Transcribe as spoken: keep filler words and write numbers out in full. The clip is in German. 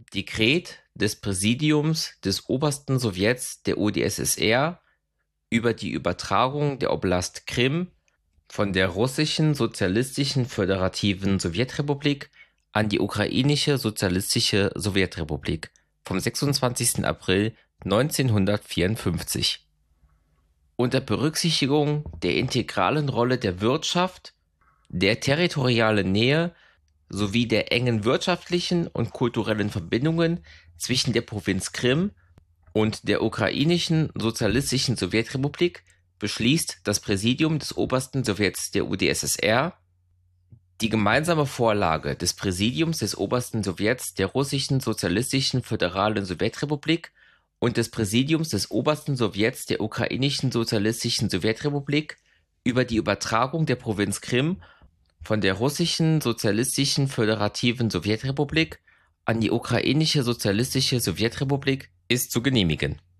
Dekret des Präsidiums des Obersten Sowjets der U d S S R über die Übertragung der Oblast Krim von der Russischen Sozialistischen Föderativen Sowjetrepublik an die Ukrainische Sozialistische Sowjetrepublik vom sechsundzwanzigsten April neunzehnhundertvierundfünfzig. Unter Berücksichtigung der integralen Rolle der Wirtschaft, der territorialen Nähe sowie der engen wirtschaftlichen und kulturellen Verbindungen zwischen der Provinz Krim und der Ukrainischen Sozialistischen Sowjetrepublik beschließt das Präsidium des Obersten Sowjets der U d S S R, die gemeinsame Vorlage des Präsidiums des Obersten Sowjets der Russischen Sozialistischen Föderalen Sowjetrepublik und des Präsidiums des Obersten Sowjets der Ukrainischen Sozialistischen Sowjetrepublik über die Übertragung der Provinz Krim von der Russischen Sozialistischen Föderativen Sowjetrepublik an die Ukrainische Sozialistische Sowjetrepublik ist zu genehmigen.